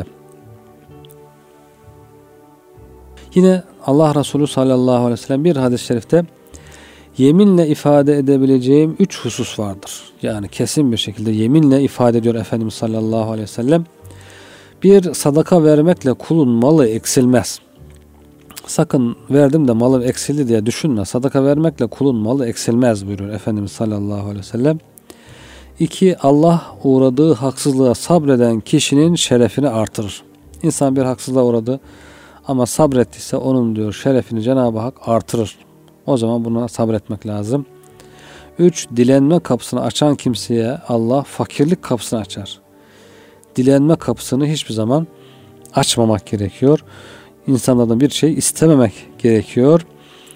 Yine Allah Resulü sallallahu aleyhi ve sellem bir hadis-i şerifte yeminle ifade edebileceğim 3 husus vardır. Yani kesin bir şekilde yeminle ifade ediyor Efendimiz sallallahu aleyhi ve sellem. Bir, sadaka vermekle kulun malı eksilmez. Sakın verdim de malım eksildi diye düşünme. Sadaka vermekle kulun malı eksilmez buyuruyor Efendimiz sallallahu aleyhi ve sellem. 2, Allah uğradığı haksızlığa sabreden kişinin şerefini artırır. İnsan bir haksızlığa uğradı ama sabrettiyse onun diyor şerefini Cenab-ı Hak artırır. O zaman buna sabretmek lazım. 3, dilenme kapısını açan kimseye Allah fakirlik kapısını açar. Dilenme kapısını hiçbir zaman açmamak gerekiyor. İnsanlardan bir şey istememek gerekiyor.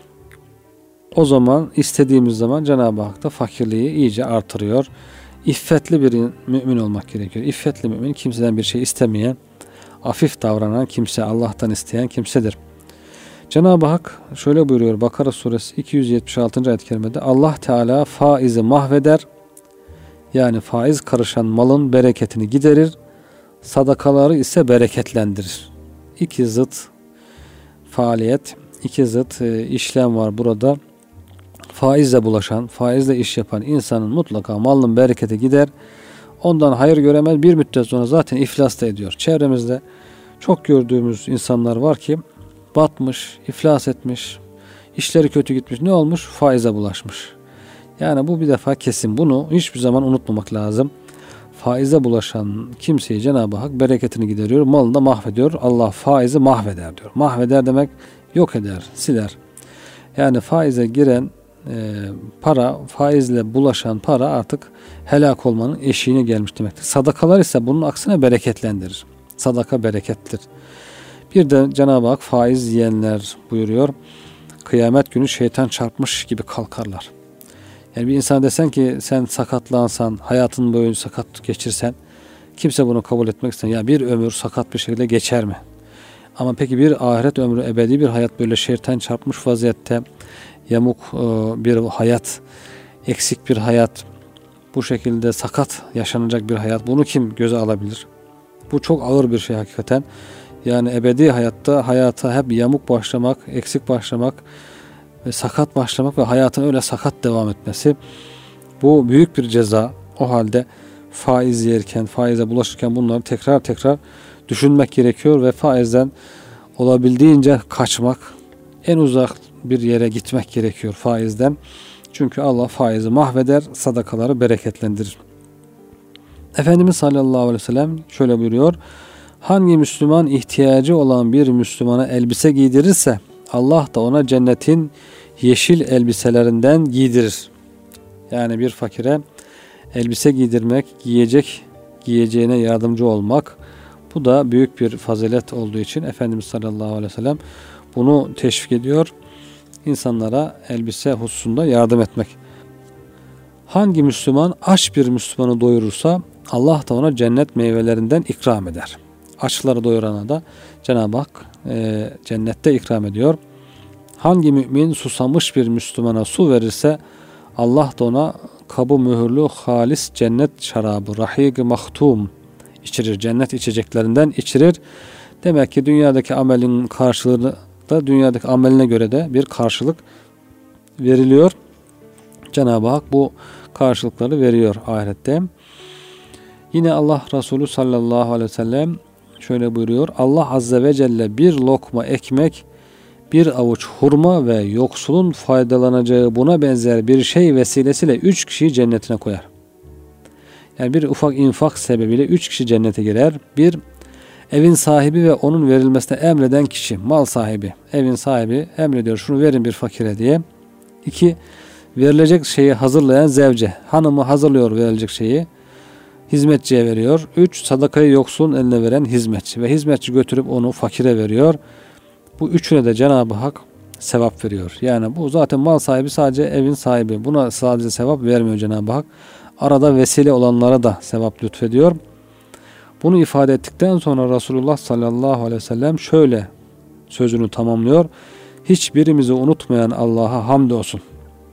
O zaman istediğimiz zaman Cenab-ı Hak da fakirliği iyice artırıyor. İffetli bir mümin olmak gerekiyor. İffetli mümin kimseden bir şey istemeyen, afif davranan kimse, Allah'tan isteyen kimsedir. Cenab-ı Hak şöyle buyuruyor Bakara suresi 276. ayet-i kerimede, Allah Teala faizi mahveder, yani faiz karışan malın bereketini giderir, sadakaları ise bereketlendirir. İki zıt faaliyet, iki zıt işlem var burada. Faizle bulaşan, faizle iş yapan insanın mutlaka malının bereketi gider. Ondan hayır göremez, bir müddet sonra zaten iflas da ediyor. Çevremizde çok gördüğümüz insanlar var ki batmış, iflas etmiş, işleri kötü gitmiş. Ne olmuş? Faize bulaşmış. Yani bu bir defa kesin. Bunu hiçbir zaman unutmamak lazım. Faize bulaşan kimseyi Cenab-ı Hak bereketini gideriyor, malını da mahvediyor. Allah faizi mahveder diyor. Mahveder demek yok eder, siler. Yani faize giren para, faizle bulaşan para artık helak olmanın eşiğine gelmiş demektir. Sadakalar ise bunun aksine bereketlendirir. Sadaka berekettir. Bir de Cenab-ı Hak faiz yiyenler buyuruyor. Kıyamet günü şeytan çarpmış gibi kalkarlar. Yani bir insan desen ki sen sakatlansan, hayatın boyunca sakat geçirsen, Kimse bunu kabul etmek istemiyor. Ya bir ömür sakat bir şekilde geçer mi? Ama peki bir ahiret ömrü, ebedi bir hayat böyle şeytan çarpmış vaziyette, yamuk bir hayat, eksik bir hayat, bu şekilde sakat yaşanacak bir hayat, bunu kim göze alabilir? Bu çok ağır bir şey hakikaten. Yani ebedi hayatta hayata hep yamuk başlamak, eksik başlamak ve sakat başlamak ve hayatın öyle sakat devam etmesi, bu büyük bir ceza. O halde faiz yerken, faize bulaşırken bunları tekrar tekrar düşünmek gerekiyor ve faizden olabildiğince kaçmak, en uzak bir yere gitmek gerekiyor faizden. Çünkü Allah faizi mahveder, sadakaları bereketlendirir. Efendimiz sallallahu aleyhi ve sellem şöyle buyuruyor: hangi Müslüman ihtiyacı olan bir Müslümana elbise giydirirse Allah da ona cennetin yeşil elbiselerinden giydirir. Yani bir fakire elbise giydirmek, giyeceğine yardımcı olmak, bu da büyük bir fazilet olduğu için Efendimiz sallallahu aleyhi ve sellem bunu teşvik ediyor. İnsanlara elbise hususunda yardım etmek. Hangi Müslüman aç bir Müslümanı doyurursa Allah da ona cennet meyvelerinden ikram eder. Açları doyurana da Cenab-ı Hak cennette ikram ediyor. Hangi mümin susamış bir Müslümana su verirse Allah da ona kabı mühürlü halis cennet şarabı, rahig-i mahtum içirir. Cennet içeceklerinden içirir. Demek ki dünyadaki amelin karşılığı da dünyadaki ameline göre de bir karşılık veriliyor. Cenab-ı Hak bu karşılıkları veriyor ahirette. Yine Allah Resulü sallallahu aleyhi ve sellem şöyle buyuruyor: Allah azze ve celle bir lokma ekmek, bir avuç hurma ve yoksulun faydalanacağı buna benzer bir şey vesilesiyle 3 kişiyi cennetine koyar. Yani bir ufak infak sebebiyle 3 kişi cennete girer. Bir, evin sahibi ve onun verilmesine emreden kişi, mal sahibi, evin sahibi emrediyor şunu verin bir fakire diye. 2, verilecek şeyi hazırlayan zevce, hanımı hazırlıyor verilecek şeyi, hizmetçiye veriyor. 3, sadakayı yoksulun eline veren hizmetçi ve hizmetçi götürüp onu fakire veriyor. Bu üçüne de Cenab-ı Hak sevap veriyor. Yani bu zaten mal sahibi sadece evin sahibi. Buna sadece sevap vermiyor Cenab-ı Hak. Arada vesile olanlara da sevap lütfediyor. Bunu ifade ettikten sonra Resulullah sallallahu aleyhi ve sellem şöyle sözünü tamamlıyor: hiçbirimizi unutmayan Allah'a hamdolsun.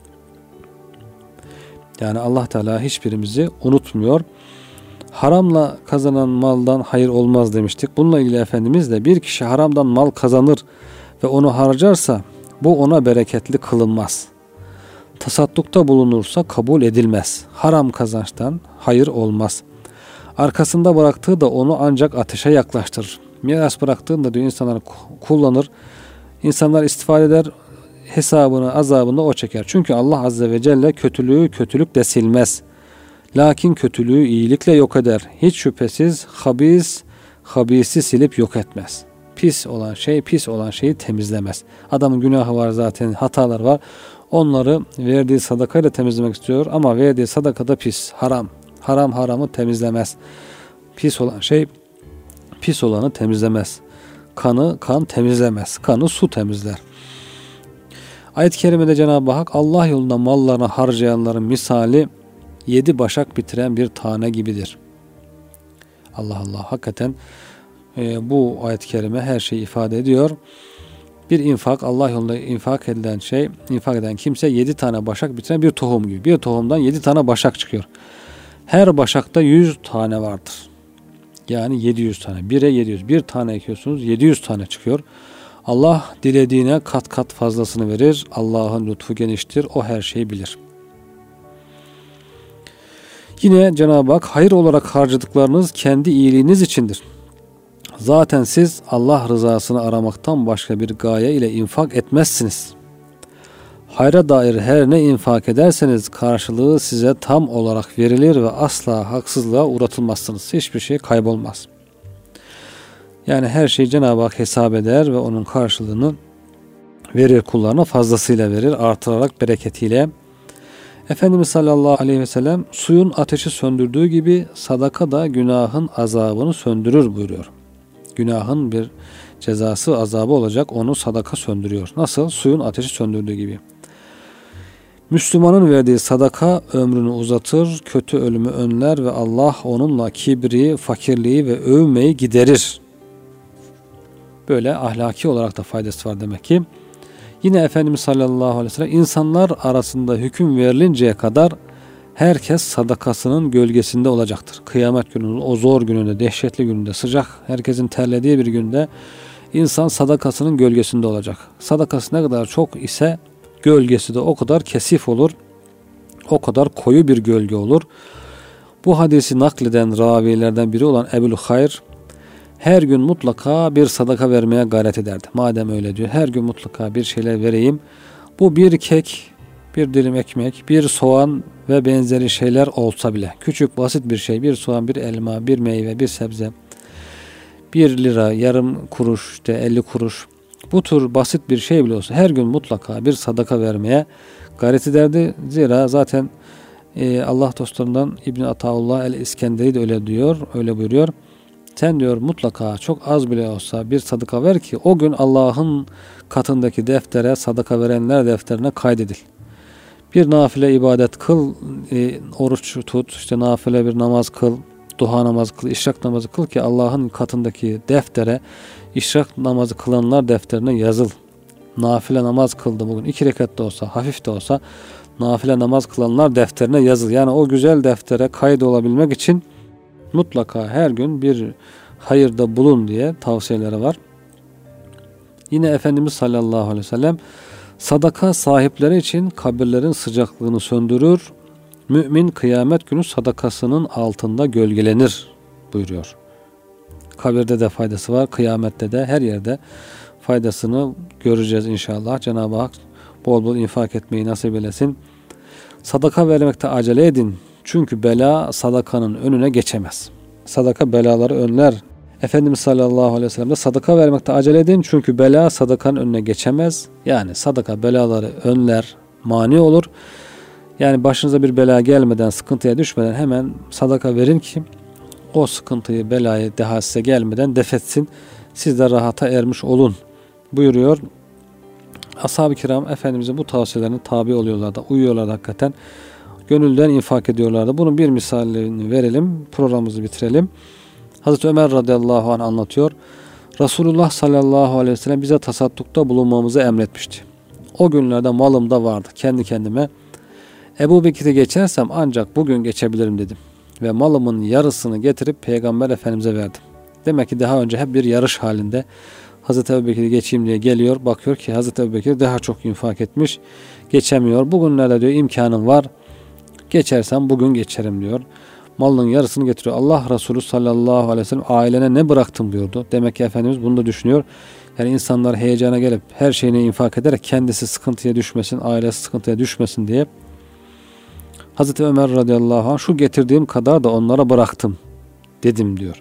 Yani Allah Teala hiçbirimizi unutmuyor. Haramla kazanan maldan hayır olmaz demiştik. Bununla ilgili Efendimiz de bir kişi haramdan mal kazanır ve onu harcarsa bu ona bereketli kılınmaz. Tasaddukta bulunursa kabul edilmez. Haram kazançtan hayır olmaz. Arkasında bıraktığı da onu ancak ateşe yaklaştırır. Miras bıraktığında diyor insanlar kullanır. İnsanlar istifade eder. Hesabını, azabını o çeker. Çünkü Allah azze ve celle kötülüğü kötülükle silmez. Lakin kötülüğü iyilikle yok eder. Hiç şüphesiz habisi silip yok etmez. Pis olan şeyi temizlemez. Adamın günahı var zaten, hatalar var. Onları verdiği sadakayla temizlemek istiyor ama verdiği sadaka da pis, haram. Haram haramı temizlemez. Pis olan şey pis olanı temizlemez. Kan temizlemez. Kanı su temizler. Ayet-i kerimede Cenab-ı Hak Allah yolunda mallarını harcayanların misali 7 başak bitiren bir tane gibidir. Allah Allah, hakikaten bu ayet-i kerime her şeyi ifade ediyor. Bir infak, Allah yolunda infak eden kimse 7 tane başak bitiren bir tohum gibi. Bir tohumdan 7 tane başak çıkıyor. Her başakta 100 tane vardır. Yani 700 tane. 1'e 700. Bir tane ekiyorsunuz 700 tane çıkıyor. Allah dilediğine kat kat fazlasını verir. Allah'ın lütfu geniştir. O her şeyi bilir. Yine Cenab-ı Hak hayır olarak harcadıklarınız kendi iyiliğiniz içindir. Zaten siz Allah rızasını aramaktan başka bir gaye ile infak etmezsiniz. Hayra dair her ne infak ederseniz karşılığı size tam olarak verilir ve asla haksızlığa uğratılmazsınız. Hiçbir şey kaybolmaz. Yani her şeyi Cenab-ı Hak hesap eder ve onun karşılığını verir, kullarına fazlasıyla verir, artırarak bereketiyle. Efendimiz sallallahu aleyhi ve sellem suyun ateşi söndürdüğü gibi sadaka da günahın azabını söndürür buyuruyor. Günahın bir cezası, azabı olacak, onu sadaka söndürüyor. Nasıl? Suyun ateşi söndürdüğü gibi. Müslümanın verdiği sadaka ömrünü uzatır, kötü ölümü önler ve Allah onunla kibri, fakirliği ve övmeyi giderir. Böyle ahlaki olarak da faydası var demek ki. Yine Efendimiz sallallahu aleyhi ve sellem insanlar arasında hüküm verilinceye kadar herkes sadakasının gölgesinde olacaktır. Kıyamet gününde, o zor gününde, dehşetli gününde, sıcak, herkesin terlediği bir günde insan sadakasının gölgesinde olacak. Sadakası ne kadar çok ise gölgesi de o kadar kesif olur, o kadar koyu bir gölge olur. Bu hadisi nakleden ravilerden biri olan Ebu'l Hayr her gün mutlaka bir sadaka vermeye gayret ederdi. Madem öyle diyor, her gün mutlaka bir şeyler vereyim. Bu bir kek, bir dilim ekmek, bir soğan ve benzeri şeyler olsa bile, küçük basit bir şey, bir soğan, bir elma, bir meyve, bir sebze, 1 lira, yarım kuruş, işte 50 kuruş, bu tür basit bir şey bile olsa her gün mutlaka bir sadaka vermeye gayret ederdi. Zira zaten Allah dostlarından İbn Ataullah el-İskenderi de öyle diyor, öyle buyuruyor. Sen diyor mutlaka çok az bile olsa bir sadaka ver ki o gün Allah'ın katındaki deftere, sadaka verenler defterine kaydedil. Bir nafile ibadet kıl, oruç tut, işte nafile bir namaz kıl, duha namazı kıl, işrak namazı kıl ki Allah'ın katındaki deftere, işrak namazı kılanlar defterine yazıl. Nafile namaz kıldı bugün, 2 rekat da olsa, hafif de olsa nafile namaz kılanlar defterine yazıl. Yani o güzel deftere kaydolabilmek için mutlaka her gün bir hayırda bulun diye tavsiyeleri var. Yine Efendimiz sallallahu aleyhi ve sellem sadaka sahipleri için kabirlerin sıcaklığını söndürür. Mümin kıyamet günü sadakasının altında gölgelenir buyuruyor. Kabirde de faydası var, kıyamette de her yerde faydasını göreceğiz inşallah. Cenab-ı Hak bol bol infak etmeyi nasip eylesin. Sadaka vermekte acele edin. Çünkü bela sadakanın önüne geçemez. Sadaka belaları önler. Efendimiz sallallahu aleyhi ve sellem de sadaka vermekte acele edin. Çünkü bela sadakanın önüne geçemez. Yani sadaka belaları önler, mani olur. Yani başınıza bir bela gelmeden, sıkıntıya düşmeden hemen sadaka verin ki o sıkıntıyı, belayı daha size gelmeden defetsin. Siz de rahata ermiş olun buyuruyor. Ashab-ı kiram Efendimizin bu tavsiyelerine tabi oluyorlardı, uyuyorlardı hakikaten. Gönülden infak ediyorlardı. Bunun bir misalini verelim, programımızı bitirelim. Hazreti Ömer radıyallahu anh anlatıyor. Resulullah sallallahu aleyhi ve sellem bize tasaddukta bulunmamızı emretmişti. O günlerde malım da vardı. Kendi kendime Ebu Bekir'i geçersem ancak bugün geçebilirim dedim. Ve malımın yarısını getirip Peygamber Efendimiz'e verdim. Demek ki daha önce hep bir yarış halinde Hazreti Ebu Bekir'i geçeyim diye geliyor. Bakıyor ki Hazreti Ebu Bekir daha çok infak etmiş. Geçemiyor. Bugünlerde diyor imkanım var. Geçersem bugün geçerim diyor. Malının yarısını getiriyor. Allah Resulü sallallahu aleyhi ve sellem ailene ne bıraktım buyurdu. Demek ki Efendimiz bunu da düşünüyor. Yani insanlar heyecana gelip her şeyini infak ederek kendisi sıkıntıya düşmesin, ailesi sıkıntıya düşmesin diye. Hazreti Ömer radıyallahu anh şu getirdiğim kadar da onlara bıraktım dedim diyor.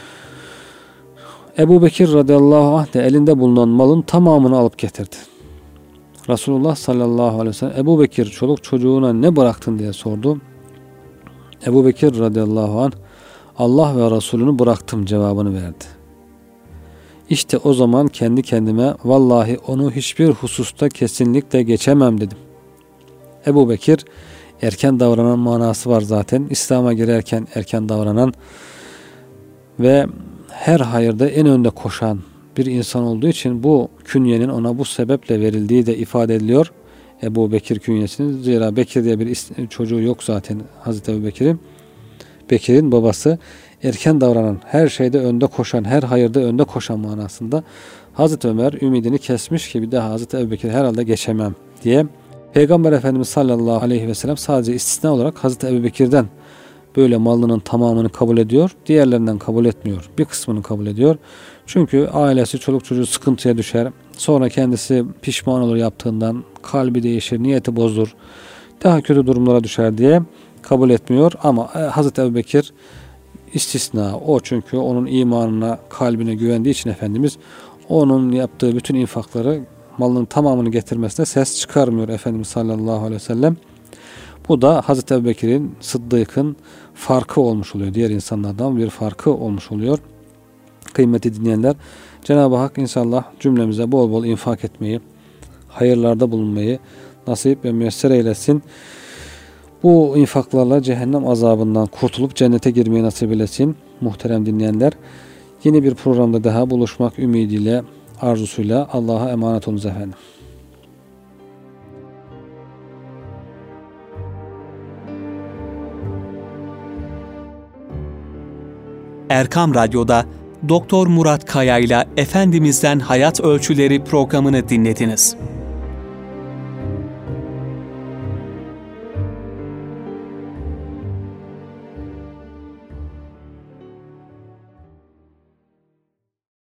Ebu Bekir radıyallahu anh de elinde bulunan malın tamamını alıp getirdi. Resulullah sallallahu aleyhi ve sellem Ebu Bekir çoluk çocuğuna ne bıraktın diye sordu. Ebu Bekir radıyallahu anh Allah ve Resulünü bıraktım cevabını verdi. İşte o zaman kendi kendime vallahi onu hiçbir hususta kesinlikle geçemem dedim. Ebu Bekir erken davranan manası var zaten. İslam'a girerken erken davranan ve her hayırda en önde koşan bir insan olduğu için bu künyenin ona bu sebeple verildiği de ifade ediliyor. Ebu Bekir künyesinin. Zira Bekir diye bir çocuğu yok zaten Hazreti Ebu Bekir'in. Bekir'in babası erken davranan, her şeyde önde koşan, her hayırda önde koşan manasında. Hazreti Ömer ümidini kesmiş ki bir daha Hazreti Ebu Bekir herhalde geçemem diye. Peygamber Efendimiz sallallahu aleyhi ve sellem sadece istisna olarak Hazreti Ebu Bekir'den böyle malının tamamını kabul ediyor. Diğerlerinden kabul etmiyor. Bir kısmını kabul ediyor. Çünkü ailesi, çoluk çocuğu sıkıntıya düşer. Sonra kendisi pişman olur yaptığından. Kalbi değişir, niyeti bozulur. Daha kötü durumlara düşer diye kabul etmiyor. Ama Hazreti Ebu Bekir istisna. O çünkü onun imanına, kalbine güvendiği için Efendimiz onun yaptığı bütün infakları, malının tamamını getirmesine ses çıkarmıyor Efendimiz sallallahu aleyhi ve sellem. Bu da Hazreti Ebu Bekir'in, Sıddık'ın farkı olmuş oluyor. Diğer insanlardan bir farkı olmuş oluyor. Kıymetli dinleyenler, Cenab-ı Hak inşallah cümlemize bol bol infak etmeyi, hayırlarda bulunmayı nasip ve müyesser eylesin. Bu infaklarla cehennem azabından kurtulup cennete girmeyi nasip eylesin. Muhterem dinleyenler, yeni bir programda daha buluşmak ümidiyle, arzusuyla Allah'a emanet olunuz efendim. Erkam Radyo'da Doktor Murat Kaya ile Efendimiz'den Hayat Ölçüleri programını dinlediniz.